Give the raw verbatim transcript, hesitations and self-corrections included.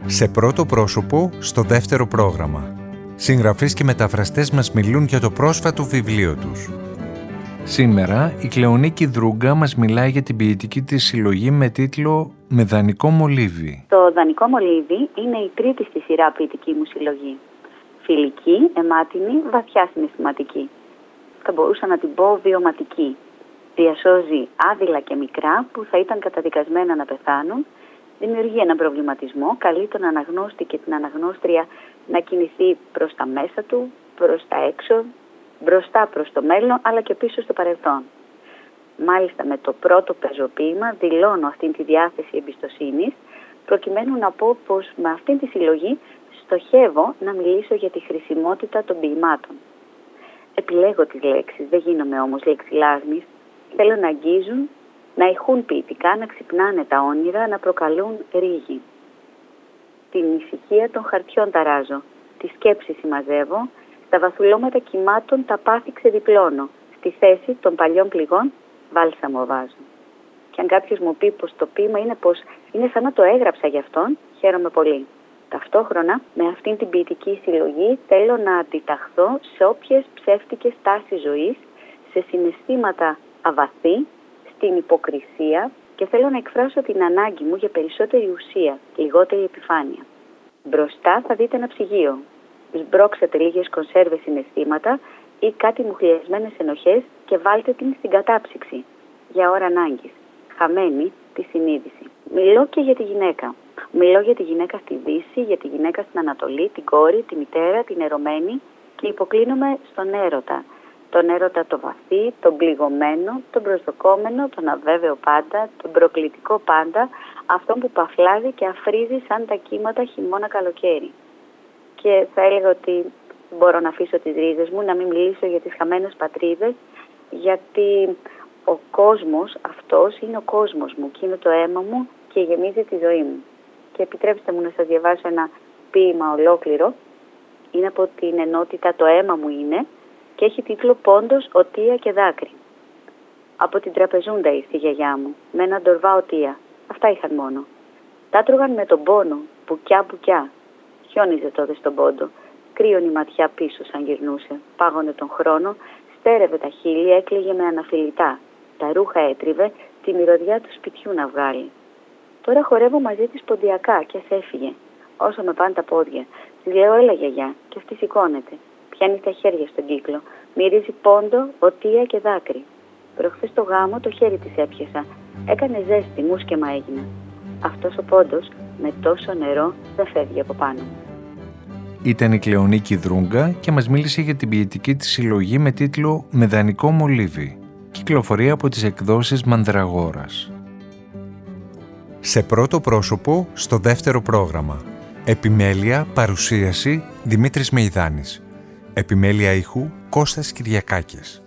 Σε πρώτο πρόσωπο, στο δεύτερο πρόγραμμα. Συγγραφείς και μεταφραστές μας μιλούν για το πρόσφατο βιβλίο τους. Σήμερα, η Κλεονίκη Δρούγκα μας μιλάει για την ποιητική της συλλογή με τίτλο «Με δανεικό μολύβι». Το δανεικό μολύβι είναι η τρίτη στη σειρά ποιητική μου συλλογή. Φιλική, αιμάτινη, βαθιά συναισθηματική. Θα μπορούσα να την πω βιωματική. Διασώζει άδειλα και μικρά που θα ήταν καταδικασμένα να πεθάνουν, δημιουργεί έναν προβληματισμό, καλεί τον αναγνώστη και την αναγνώστρια να κινηθεί προς τα μέσα του, προς τα έξω, μπροστά προς το μέλλον, αλλά και πίσω στο παρελθόν. Μάλιστα με το πρώτο πεζοποίημα δηλώνω αυτήν τη διάθεση εμπιστοσύνης, προκειμένου να πω πως με αυτήν τη συλλογή στοχεύω να μιλήσω για τη χρησιμότητα των ποιημάτων. Επιλέγω τις λέξεις, δεν γίνομαι όμως λεξιλάσμης. Θέλω να αγγίζουν, να ηχούν ποιητικά, να ξυπνάνε τα όνειρα, να προκαλούν ρίγη. Την ησυχία των χαρτιών ταράζω, τη σκέψη συμμαζεύω, στα βαθουλώματα κυμάτων τα πάθη ξεδιπλώνω, στη θέση των παλιών πληγών βάλσαμο βάζω. Και αν κάποιος μου πει πως το ποίημα είναι πως είναι σαν να το έγραψα γι' αυτόν, χαίρομαι πολύ. Ταυτόχρονα, με αυτήν την ποιητική συλλογή θέλω να αντιταχθώ σε όποιες ψεύτικες τάσεις ζωής, σε συναισθήματα αβαθή, στην υποκρισία και θέλω να εκφράσω την ανάγκη μου για περισσότερη ουσία, λιγότερη επιφάνεια. Μπροστά θα δείτε ένα ψυγείο. Σμπρώξατε λίγες κονσέρβες συναισθήματα ή κάτι μουχλιασμένες ενοχές και βάλτε την στην κατάψυξη, για ώρα ανάγκης, χαμένη τη συνείδηση. Μιλώ και για τη γυναίκα. Μιλώ για τη γυναίκα στη Δύση, για τη γυναίκα στην Ανατολή, την κόρη, τη μητέρα, την ερωμένη και υποκλίνομαι στον έρωτα. Τον έρωτα το βαθύ, τον πληγωμένο, τον προσδοκόμενο, τον αβέβαιο πάντα, τον προκλητικό πάντα, αυτόν που παφλάζει και αφρίζει σαν τα κύματα χειμώνα καλοκαίρι. Και θα έλεγα ότι μπορώ να αφήσω τις ρίζες μου, να μην μιλήσω για τις χαμένες πατρίδες, γιατί ο κόσμος αυτός είναι ο κόσμος μου και είναι το αίμα μου και γεμίζει τη ζωή μου. Και επιτρέψτε μου να σας διαβάσω ένα ποίημα ολόκληρο. Είναι από την ενότητα «Το αίμα μου είναι» και έχει τίτλο «Πόντος, οτεία και δάκρυ». Από την τραπεζούντα ήρθε η γιαγιά μου, με έναν ντορβά οτεία. Αυτά είχαν μόνο. Τα τρώγαν με τον πόνο, πουκιά πουκιά. Χιόνιζε τότε στον πόντο. Κρύωνε η ματιά πίσω σαν γυρνούσε. Πάγωνε τον χρόνο, στέρευε τα χείλη, έκλαιγε με αναφιλητά. Τα ρούχα έτριβε, τη μυρωδιά του σπιτιού να βγάλει. Τώρα χορεύω μαζί της ποντιακά και ας έφυγε. Όσο με πάνε τα πόδια. Της λέω έλα γιαγιά και αυτή σηκώνεται. Πιάνει τα χέρια στον κύκλο. Μυρίζει πόντο, οτεία και δάκρυ. Προχθές το γάμο το χέρι της έπιασα. Έκανε ζέστη, μουσκεμα έγινα. Αυτός ο πόντος με τόσο νερό δεν φεύγει από πάνω μου. Ήταν η Κλεονίκη Δρούγκα και μας μίλησε για την ποιητική της συλλογή με τίτλο «Με δανεικό μολύβι». Κυκλοφορεί από τις εκδόσεις Μανδραγόρας. Σε πρώτο πρόσωπο, στο δεύτερο πρόγραμμα. Επιμέλεια, παρουσίαση, Δημήτρης Μεϊδάνης. Επιμέλεια ήχου, Κώστας Κυριακάκης.